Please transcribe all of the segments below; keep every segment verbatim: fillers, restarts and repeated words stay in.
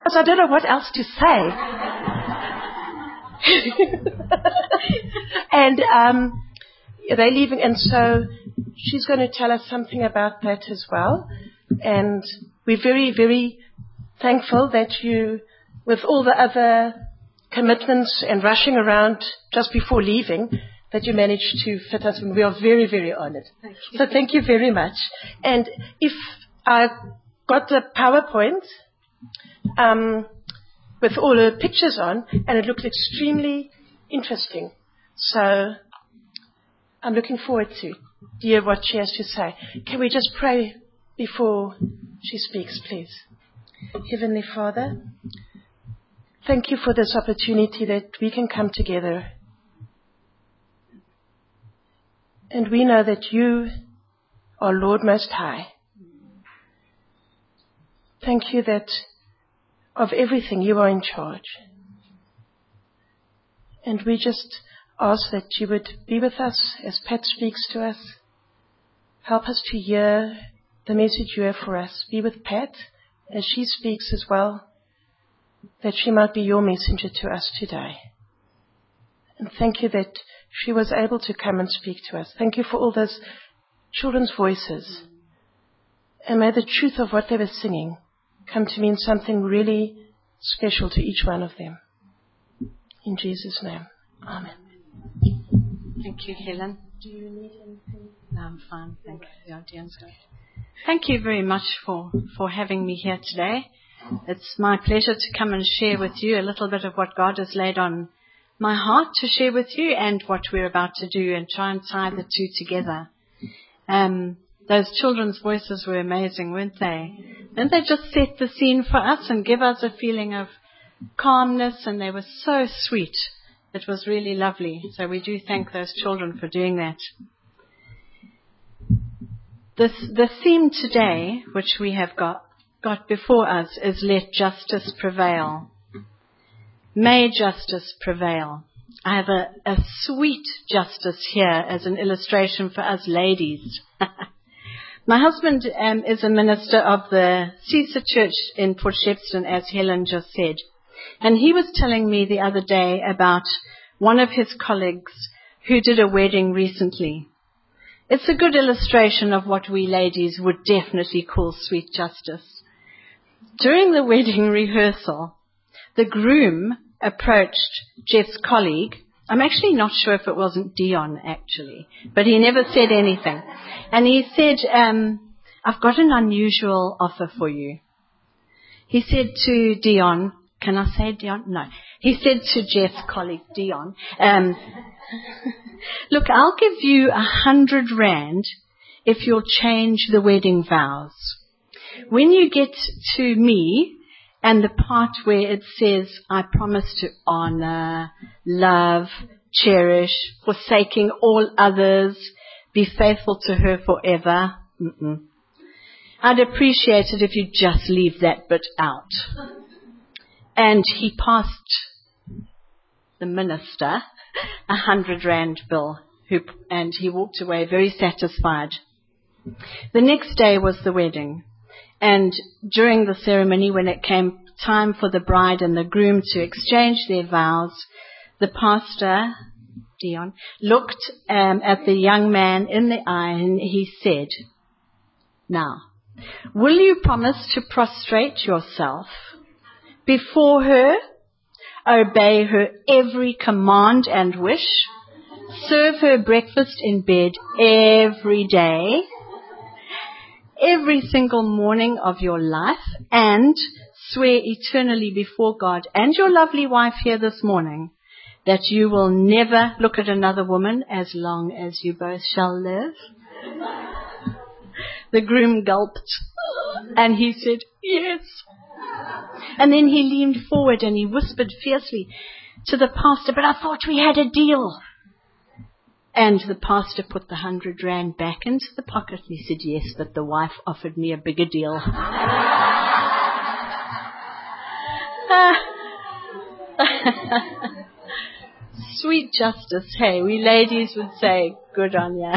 because I don't know what else to say. and um, they're leaving, and so she's going to tell us something about that as well. And we're very, very thankful that you, with all the other commitments and rushing around just before leaving, that you managed to fit us in. We are very, very honored. Thank you. So thank you very much. And if I got the PowerPoint um, with all the pictures on, and it looked extremely interesting. So I'm looking forward to hear what she has to say. Can we just pray before she speaks, please? Heavenly Father, thank you for this opportunity that we can come together. And we know that you are Lord Most High. Thank you that of everything you are in charge. And we just ask that you would be with us as Pat speaks to us. Help us to hear the message you have for us. Be with Pat as she speaks as well, that she might be your messenger to us today. And thank you that she was able to come and speak to us. Thank you for all those children's voices. And may the truth of what they were singing come to mean something really special to each one of them. In Jesus' name, amen. Thank you, Helen. Do you need anything? No, I'm fine. Thank you. Yeah, Dean's good. Thank you very much for, for having me here today. It's my pleasure to come and share with you a little bit of what God has laid on my heart to share with you and what we're about to do and try and tie the two together. Um, those children's voices were amazing, weren't they? Didn't they just set the scene for us and give us a feeling of calmness, and they were so sweet. It was really lovely. So we do thank those children for doing that. This, the theme today, which we have got, got before us, is Let Justice Prevail. May justice prevail. I have a, a sweet justice here as an illustration for us ladies. My husband um, is a minister of the Caesar Church in Port Shepstone, as Helen just said. And he was telling me the other day about one of his colleagues who did a wedding recently. It's a good illustration of what we ladies would definitely call sweet justice. During the wedding rehearsal, the groom approached Jeff's colleague. I'm actually not sure if it wasn't Dion, actually, but he never said anything. And he said, um, I've got an unusual offer for you. He said to Dion, can I say Dion? No. He said to Jeff's colleague, Dion, um, look, I'll give you a hundred rand if you'll change the wedding vows. When you get to me and the part where it says, I promise to honor, love, cherish, forsaking all others, be faithful to her forever, mm-mm. I'd appreciate it if you just leave that bit out. And he passed the minister a hundred rand bill, who, and he walked away very satisfied. The next day was the wedding. And during the ceremony, when it came time for the bride and the groom to exchange their vows, the pastor, Dion, looked um, at the young man in the eye and he said, now, will you promise to prostrate yourself before her, obey her every command and wish, serve her breakfast in bed every day, every single morning of your life, and swear eternally before God and your lovely wife here this morning that you will never look at another woman as long as you both shall live? The groom gulped and he said, yes. And then he leaned forward and he whispered fiercely to the pastor, but I thought we had a deal. And the pastor put the hundred rand back into the pocket and he said, yes, but the wife offered me a bigger deal. Sweet justice, hey, we ladies would say, good on ya.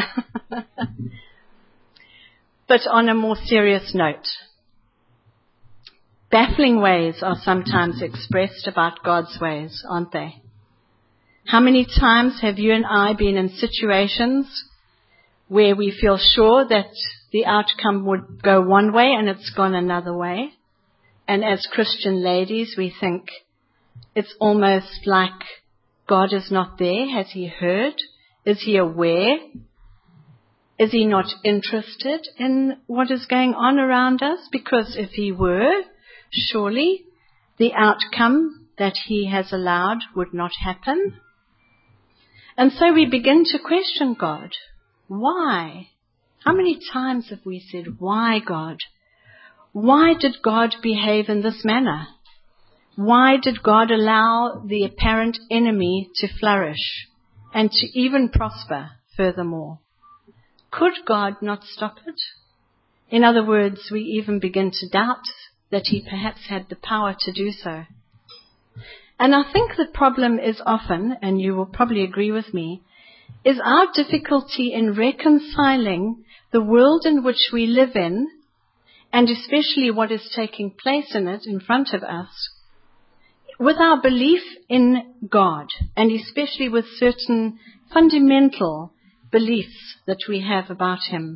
But on a more serious note, Baffling ways are sometimes expressed about God's ways, aren't they? How many times have you and I been in situations where we feel sure that the outcome would go one way and it's gone another way? And as Christian ladies, we think it's almost like God is not there. Has he heard? Is he aware? Is he not interested in what is going on around us? Because if he were, surely the outcome that he has allowed would not happen. And so we begin to question God. Why? How many times have we said, why, God? Why did God behave in this manner? Why did God allow the apparent enemy to flourish and to even prosper furthermore? Could God not stop it? In other words, we even begin to doubt that he perhaps had the power to do so. And I think the problem is often, and you will probably agree with me, is our difficulty in reconciling the world in which we live in, and especially what is taking place in it in front of us, with our belief in God, and especially with certain fundamental beliefs that we have about him.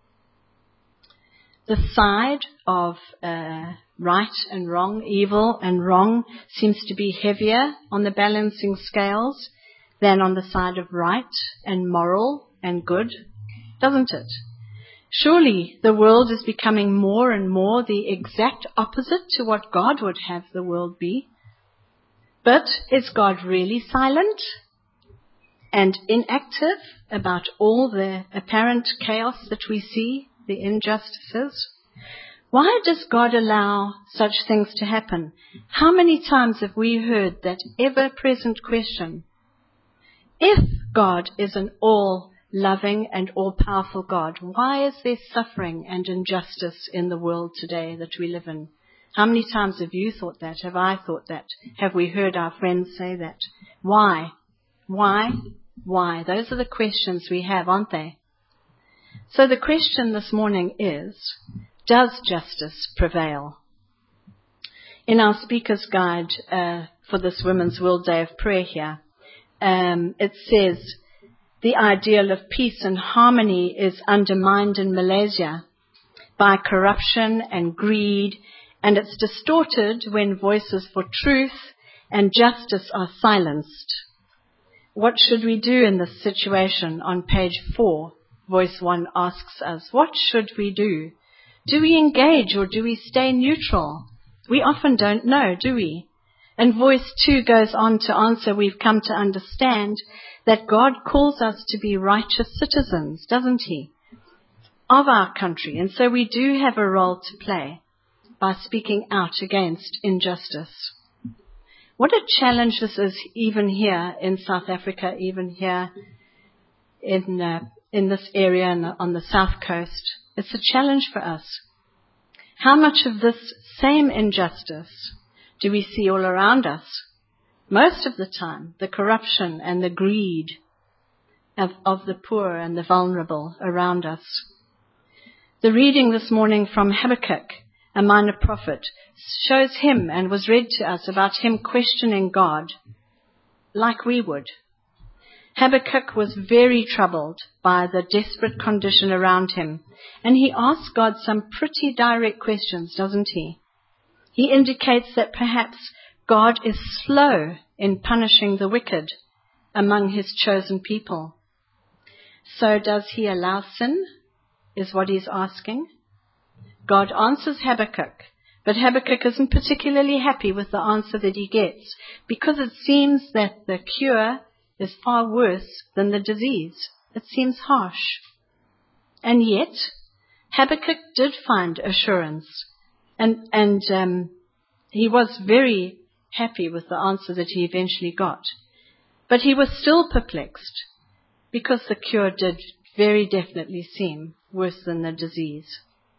The side of uh, right and wrong, evil and wrong, seems to be heavier on the balancing scales than on the side of right and moral and good, doesn't it? Surely the world is becoming more and more the exact opposite to what God would have the world be. But is God really silent and inactive about all the apparent chaos that we see, the injustices? Why does God allow such things to happen? How many times have we heard that ever-present question? If God is an all-loving and all-powerful God, why is there suffering and injustice in the world today that we live in? How many times have you thought that? Have I thought that? Have we heard our friends say that? Why? Why? Why? Those are the questions we have, aren't they? So the question this morning is, does justice prevail? In our speaker's guide uh, for this Women's World Day of Prayer here, um, it says, the ideal of peace and harmony is undermined in Malaysia by corruption and greed, and it's distorted when voices for truth and justice are silenced. What should we do in this situation? On page four, voice one asks us, what should we do? Do we engage or do we stay neutral? We often don't know, do we? And voice two goes on to answer, we've come to understand that God calls us to be righteous citizens, doesn't he, of our country. And so we do have a role to play by speaking out against injustice. What a challenge this is even here in South Africa, even here in uh, in this area and on the south coast. It's a challenge for us. How much of this same injustice do we see all around us? Most of the time, the corruption and the greed of, of the poor and the vulnerable around us. The reading this morning from Habakkuk, a minor prophet, shows him and was read to us about him questioning God like we would. Habakkuk was very troubled by the desperate condition around him, and he asks God some pretty direct questions, doesn't he? He indicates that perhaps God is slow in punishing the wicked among his chosen people. So does he allow sin, is what he's asking. God answers Habakkuk, but Habakkuk isn't particularly happy with the answer that he gets, because it seems that the cure is far worse than the disease. It seems harsh. And yet, Habakkuk did find assurance, and, and um, he was very happy with the answer that he eventually got. But he was still perplexed, because the cure did very definitely seem worse than the disease.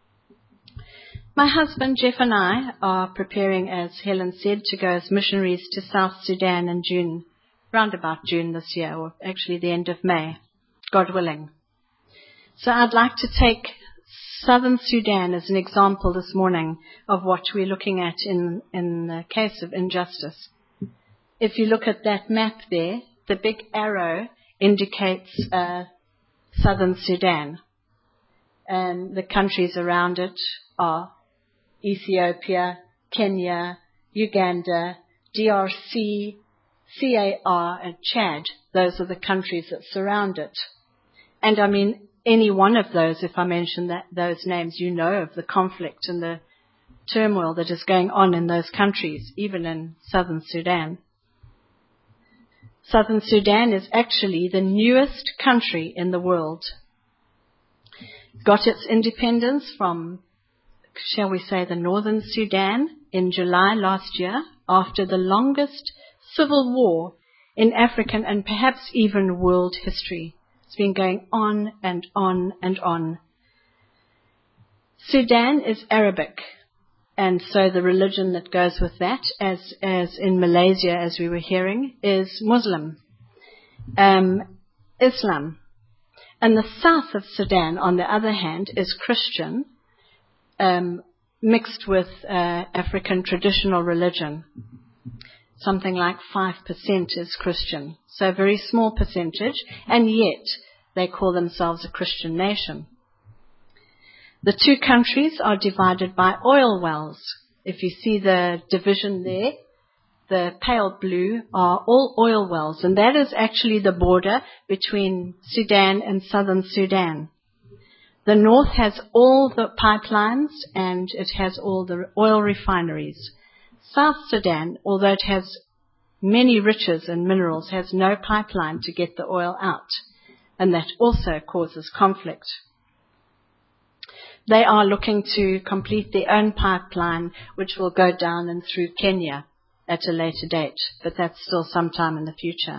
My husband, Jeff, and I are preparing, as Helen said, to go as missionaries to South Sudan in June, round about June this year, or actually the end of May, God willing. So I'd like to take Southern Sudan is an example this morning of what we're looking at in, in the case of injustice. If you look at that map there, the big arrow indicates uh, Southern Sudan. And the countries around it are Ethiopia, Kenya, Uganda, D R C, C A R, and Chad. Those are the countries that surround it. And I mean, any one of those, if I mention that, those names, you know of the conflict and the turmoil that is going on in those countries, even in Southern Sudan. Southern Sudan is actually the newest country in the world. Got its independence from, shall we say, the Northern Sudan in July last year, after the longest civil war in African and perhaps even world history. It's been going on and on and on. Sudan is Arabic, and so the religion that goes with that, as as in Malaysia, as we were hearing, is Muslim, um, Islam. And the south of Sudan, on the other hand, is Christian, um, mixed with uh, African traditional religion. Something like five percent is Christian, so a very small percentage, and yet they call themselves a Christian nation. The two countries are divided by oil wells. If you see the division there, the pale blue are all oil wells, and that is actually the border between Sudan and Southern Sudan. The north has all the pipelines and it has all the oil refineries. South Sudan, although it has many riches and minerals, has no pipeline to get the oil out, and that also causes conflict. They are looking to complete their own pipeline, which will go down and through Kenya at a later date, but that's still sometime in the future.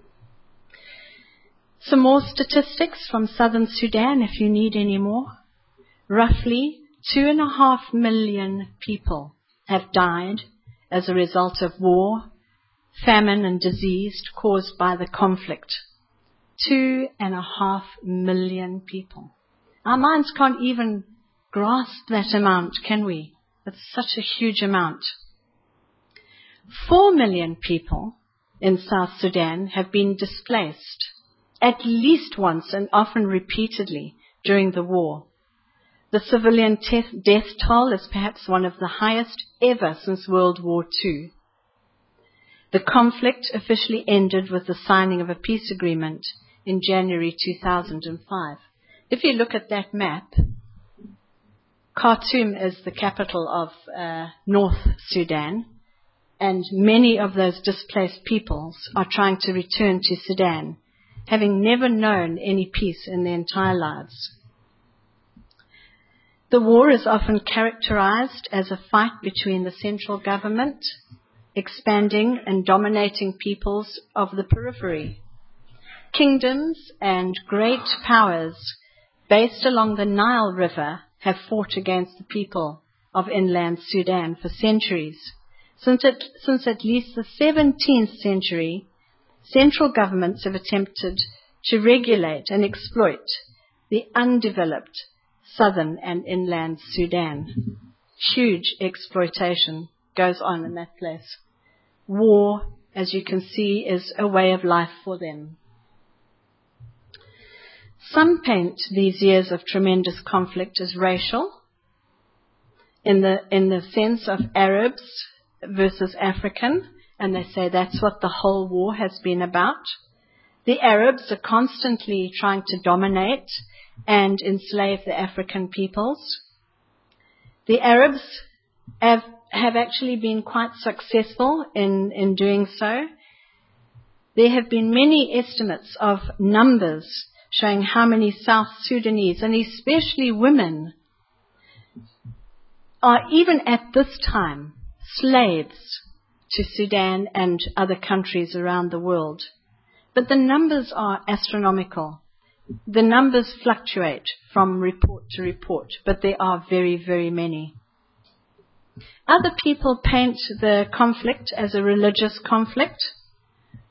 Some more statistics from Southern Sudan, if you need any more. Roughly two and a half million people have died as a result of war, famine and disease caused by the conflict. Two and a half million people. Our minds can't even grasp that amount, can we? It's such a huge amount. Four million people in South Sudan have been displaced, at least once and often repeatedly during the war. The civilian te- death toll is perhaps one of the highest ever since World War Two. The conflict officially ended with the signing of a peace agreement in January two thousand five. If you look at that map, Khartoum is the capital of uh, North Sudan, and many of those displaced peoples are trying to return to Sudan, having never known any peace in their entire lives. The war is often characterized as a fight between the central government, expanding and dominating peoples of the periphery. Kingdoms and great powers based along the Nile River have fought against the people of inland Sudan for centuries. Since at, since at least the seventeenth century, central governments have attempted to regulate and exploit the undeveloped southern and inland Sudan. Huge exploitation goes on in that place. War, as you can see, is a way of life for them. Some paint these years of tremendous conflict as racial, in the, in the sense of Arabs versus African, and they say that's what the whole war has been about. The Arabs are constantly trying to dominate and enslave the African peoples. The Arabs have, have actually been quite successful in, in doing so. There have been many estimates of numbers showing how many South Sudanese, and especially women, are even at this time slaves to Sudan and other countries around the world. But the numbers are astronomical. The numbers fluctuate from report to report, but there are very, very many. Other people paint the conflict as a religious conflict.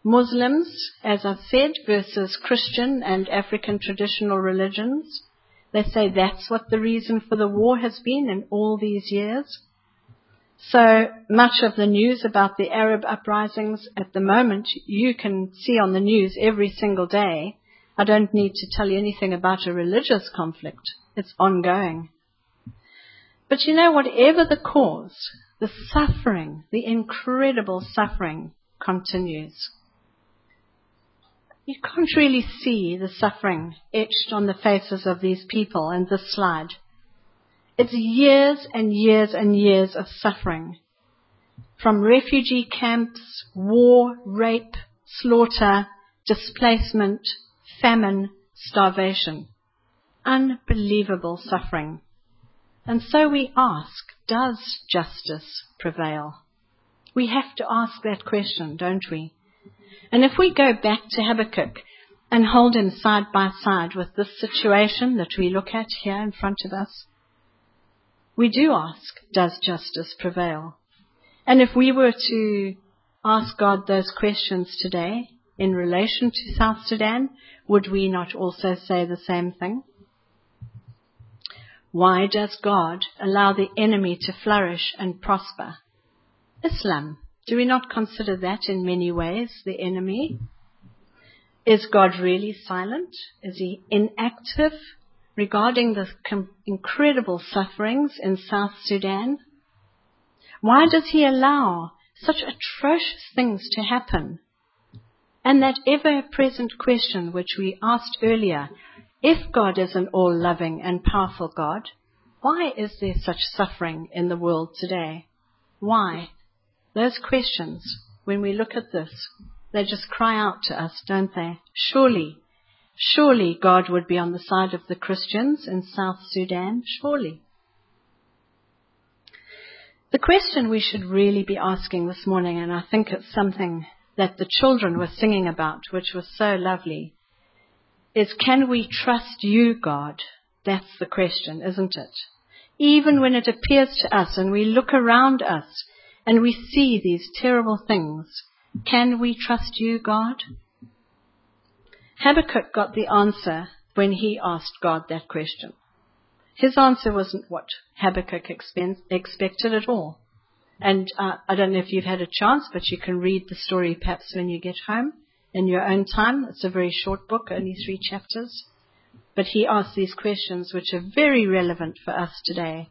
Muslims, as I've said, versus Christian and African traditional religions. They say that's what the reason for the war has been in all these years. So much of the news about the Arab uprisings at the moment, you can see on the news every single day. I don't need to tell you anything about a religious conflict. It's ongoing. But you know, whatever the cause, the suffering, the incredible suffering continues. You can't really see the suffering etched on the faces of these people in this slide. It's years and years and years of suffering. From refugee camps, war, rape, slaughter, displacement, famine, starvation. Unbelievable suffering. And so we ask, does justice prevail? We have to ask that question, don't we? And if we go back to Habakkuk and hold him side by side with this situation that we look at here in front of us, we do ask, does justice prevail? And if we were to ask God those questions today in relation to South Sudan, would we not also say the same thing? Why does God allow the enemy to flourish and prosper? Islam. Do we not consider that in many ways the enemy? Is God really silent? Is he inactive regarding the com- incredible sufferings in South Sudan? Why does he allow such atrocious things to happen? And that ever-present question which we asked earlier, if God is an all-loving and powerful God, why is there such suffering in the world today? Why? Those questions, when we look at this, they just cry out to us, don't they? Surely, surely God would be on the side of the Christians in South Sudan. Surely. The question we should really be asking this morning, and I think it's something that the children were singing about, which was so lovely, is can we trust you, God? That's the question, isn't it? Even when it appears to us and we look around us and we see these terrible things, can we trust you, God? Habakkuk got the answer when he asked God that question. His answer wasn't what Habakkuk expected at all. And uh, I don't know if you've had a chance, but you can read the story perhaps when you get home in your own time. It's a very short book, only three chapters. But he asked these questions which are very relevant for us today.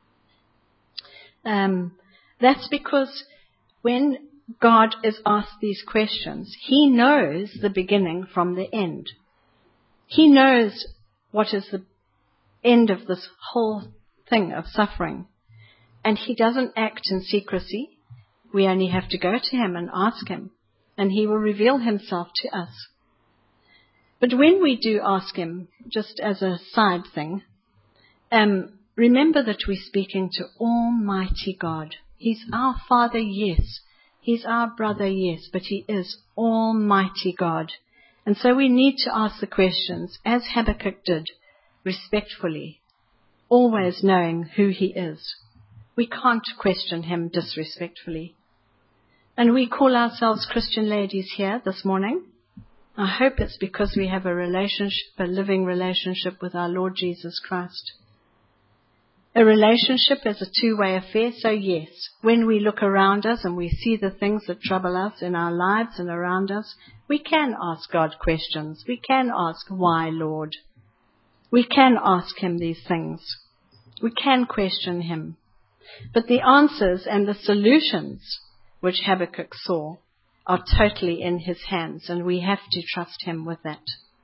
Um, that's because when God is asked these questions, he knows the beginning from the end. He knows what is the end of this whole thing of suffering. And he doesn't act in secrecy. We only have to go to him and ask him, and he will reveal himself to us. But when we do ask him, just as a side thing, um, remember that we're speaking to Almighty God. He's our Father, yes. He's our brother, yes, but he is Almighty God. And so we need to ask the questions, as Habakkuk did, respectfully, always knowing who he is. We can't question him disrespectfully. And we call ourselves Christian ladies here this morning. I hope it's because we have a relationship, a living relationship with our Lord Jesus Christ. A relationship is a two-way affair, so yes, when we look around us and we see the things that trouble us in our lives and around us, we can ask God questions. We can ask, why, Lord? We can ask him these things. We can question him. But the answers and the solutions which Habakkuk saw are totally in his hands, and we have to trust him with that.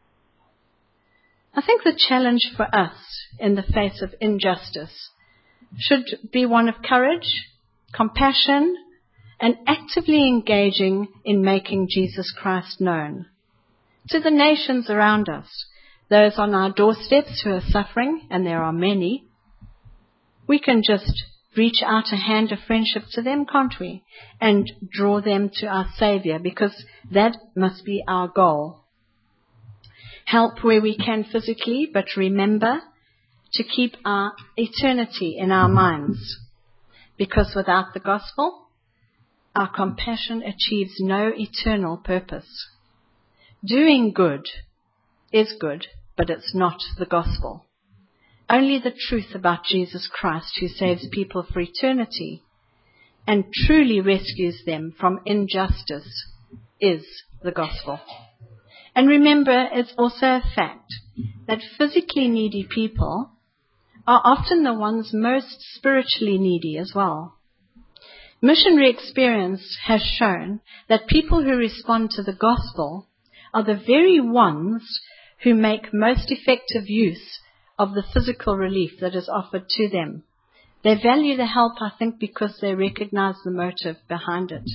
I think the challenge for us in the face of injustice should be one of courage, compassion, and actively engaging in making Jesus Christ known to the nations around us, those on our doorsteps who are suffering, and there are many. We can just reach out a hand of friendship to them, can't we? And draw them to our Savior, because that must be our goal. Help where we can physically, but remember to keep our eternity in our minds. Because without the gospel, our compassion achieves no eternal purpose. Doing good is good, but it's not the gospel. only the truth about Jesus Christ, who saves people for eternity and truly rescues them from injustice, is the gospel. And remember, it's also a fact that physically needy people are often the ones most spiritually needy as well. Missionary experience has shown that people who respond to the gospel are the very ones who make most effective use of the physical relief that is offered to them. They value the help, I think, because they recognize the motive behind it.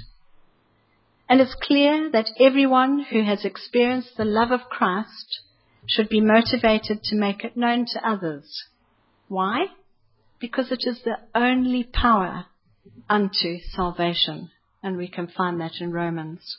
And it's clear that everyone who has experienced the love of Christ should be motivated to make it known to others. Why? Because it is the only power unto salvation. And we can find that in Romans.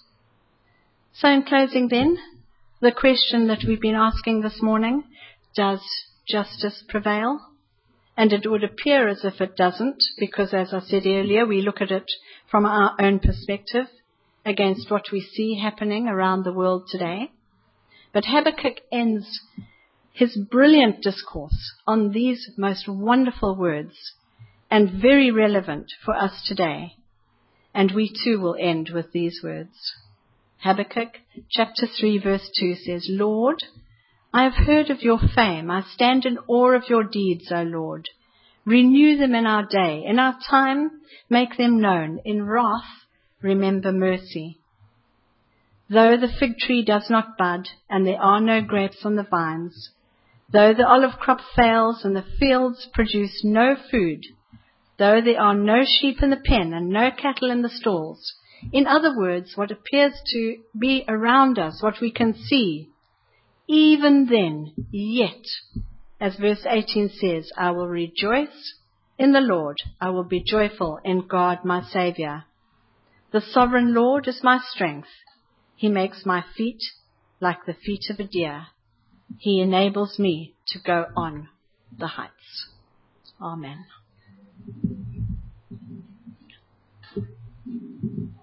So in closing then, the question that we've been asking this morning, does justice prevail? And it would appear as if it doesn't, because as I said earlier, we look at it from our own perspective against what we see happening around the world today. But Habakkuk ends his brilliant discourse on these most wonderful words, and very relevant for us today. And we too will end with these words. Habakkuk chapter three verse two says, Lord, I have heard of your fame. I stand in awe of your deeds, O Lord. Renew them in our day. In our time, make them known. In wrath, remember mercy. Though the fig tree does not bud, and there are no grapes on the vines, though the olive crop fails, and the fields produce no food, though there are no sheep in the pen, and no cattle in the stalls. In other words, what appears to be around us, what we can see, even then, yet, as verse eighteen says, I will rejoice in the Lord. I will be joyful in God my Saviour. The sovereign Lord is my strength. He makes my feet like the feet of a deer. He enables me to go on the heights. Amen.